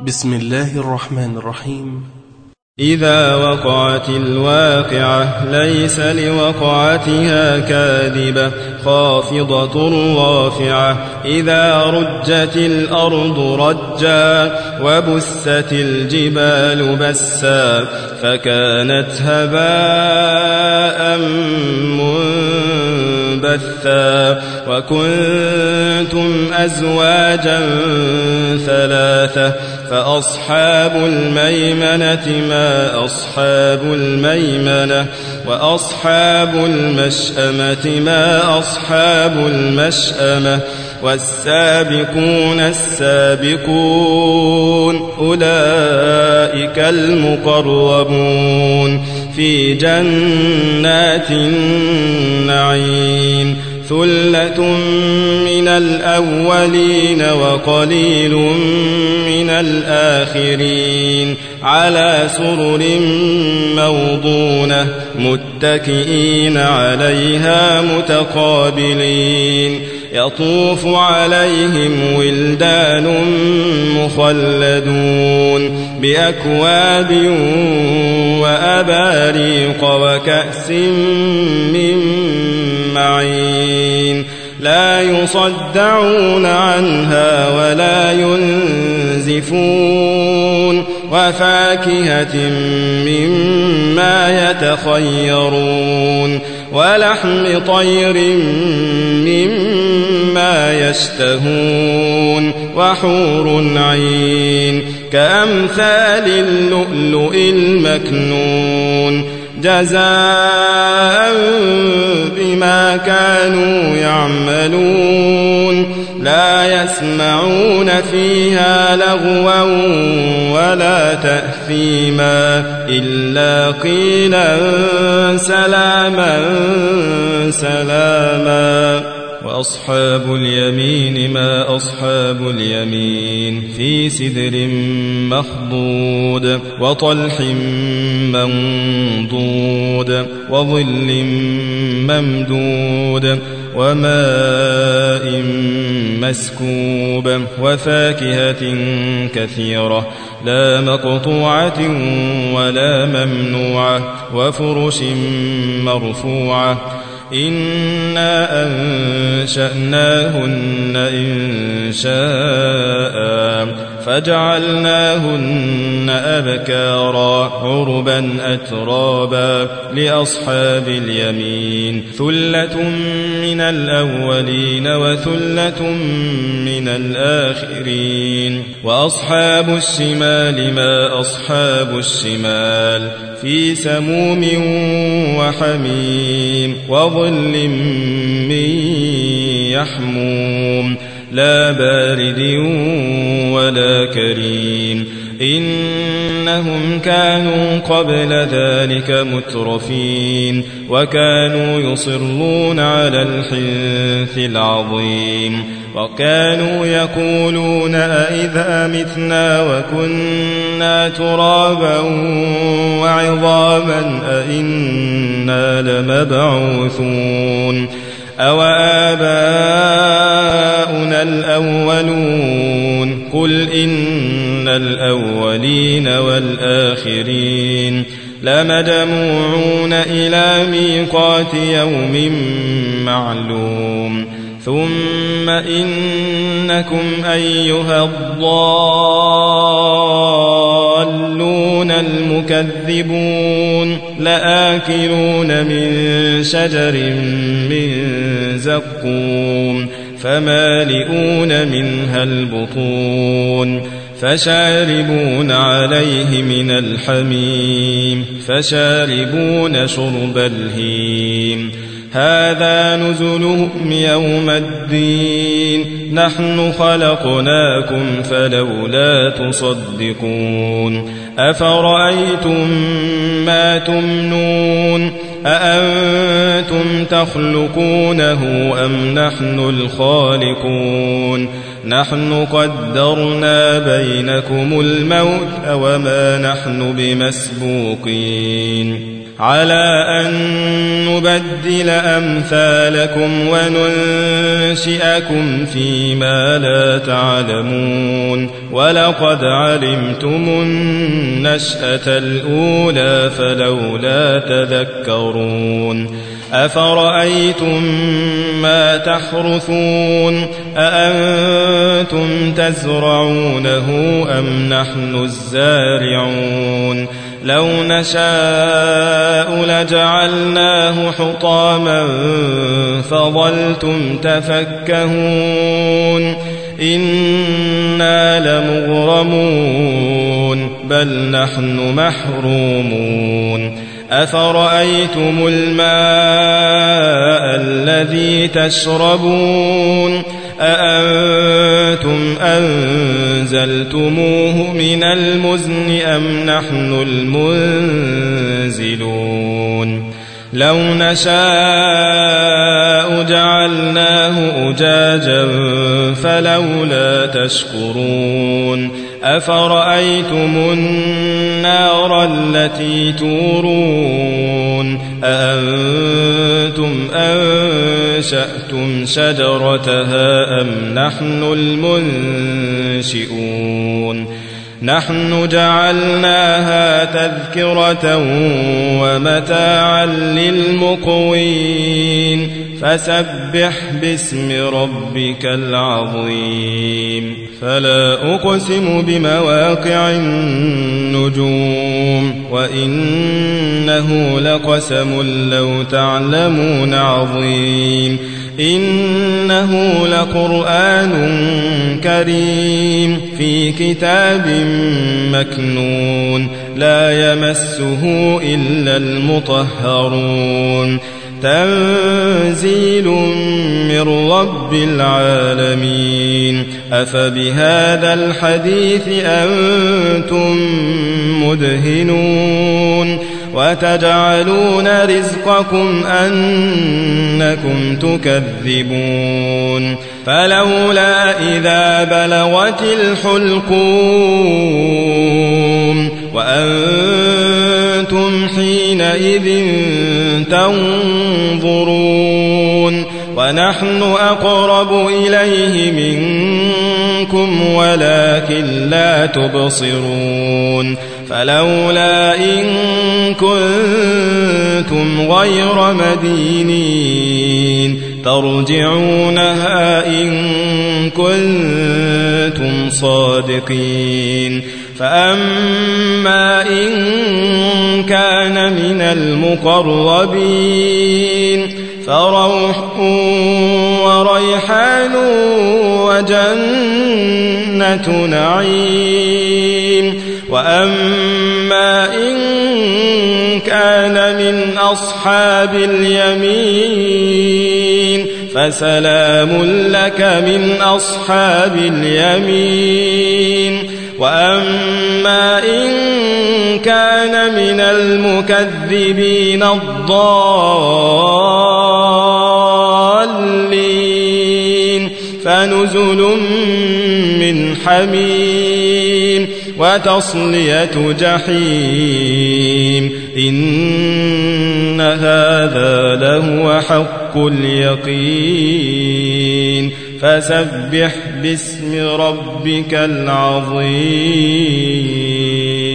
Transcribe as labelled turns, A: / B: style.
A: بسم الله الرحمن الرحيم.
B: إذا وقعت الواقعة ليس لوقعتها كاذبة خافضة رافعة إذا رجت الأرض رجا وبست الجبال بسا فكانت هباء منبثا وكنتم أزواجا ثلاثة فأصحاب الميمنة ما أصحاب الميمنة وأصحاب المشأمة ما أصحاب المشأمة والسابقون السابقون أولئك المقربون في جنات النعيم ثلة من الأولين وقليل من الآخرين على سرر موضونة متكئين عليها متقابلين يطوف عليهم ولدان مخلدون بأكواب وأباريق وكأس من معين لا يصدعون عنها ولا ينزفون وفاكهة مما يتخيرون ولحم طير مما يشتهون وحور عين كأمثال اللؤلؤ المكنون جزاء بما كانوا يعملون لا يسمعون فيها لغوا ولا تأثيما إلا قيلا سلاما سلاما وأصحاب اليمين ما أصحاب اليمين في سدر مخضود وطلح منضود وظل ممدود وماء مسكوب وفاكهة كثيرة لا مقطوعة ولا ممنوعة وفرش مرفوعة إنا أنشأناهن إنشاء فجعلناهن أبكارا عربا أترابا لأصحاب اليمين ثلة من الأولين وثلة من الآخرين وأصحاب الشمال ما أصحاب الشمال في سموم وحميم وظل من يحموم لا بارد ولا كريم إنهم كانوا قبل ذلك مترفين وكانوا يصرون على الحنث العظيم وكانوا يقولون أئذا متنا وكنا ترابا وعظاما أئنا لمبعوثون أو آباؤنا الأولون قل إن الأولين والآخرين لمجموعون إلى ميقات يوم معلوم ثم إنكم أيها الضالون المكذبون لآكلون من شجر من زقوم فمالئون منها البطون فشاربون عليه من الحميم فشاربون شرب الهيم هذا نزلهم يوم الدين نحن خلقناكم فلولا تصدقون أفرأيتم ما تمنون أأنتم تخلقونه أم نحن الخالقون نحن قدرنا بينكم الموت وما نحن بمسبوقين على أن نبدل أمثالكم وننشئكم فيما لا تعلمون ولقد علمتم النشأة الأولى فلولا تذكرون أفرأيتم ما تحرثون أأنتم تزرعونه أم نحن الزارعون لو نشاء لجعلناه حطاما فظلتم تفكهون إنا لمغرمون بل نحن محرومون أفرأيتم الماء الذي تشربون أأنتم أنزلتموه من المزن أم نحن المنزلون لو نشاء جعلناه أجاجا فلولا تشكرون أفرأيتم النار التي تورون أأنتم أنشأتم شجرتها أم نحن المنشئون نحن جعلناها تذكرة ومتاعا للمقوين فسبح باسم ربك العظيم فلا أقسم بمواقع النجوم وإنه لقسم لو تعلمون عظيم إنه لقرآن كريم في كتاب مكنون لا يمسه إلا المطهرون تنزيل من رب العالمين أفبهذا الحديث أنتم مدهنون وتجعلون رزقكم أنكم تكذبون فلولا إذا بلغت الحلقوم وأنتم حينئذ تنظرون ونحن أقرب إليه منكم ولكن لا تبصرون فلولا إن كنتم غير مدينين ترجعونها إن كنتم صادقين فأما إن كان من المقربين فروح وريحان وجنة نعيم وأما إن كان من أصحاب اليمين فسلام لك من أصحاب اليمين وأما إن كان من المكذبين الضالين فنزل من حميم وتصلية جحيم إن هذا لهو حق اليقين فسبح باسم ربك العظيم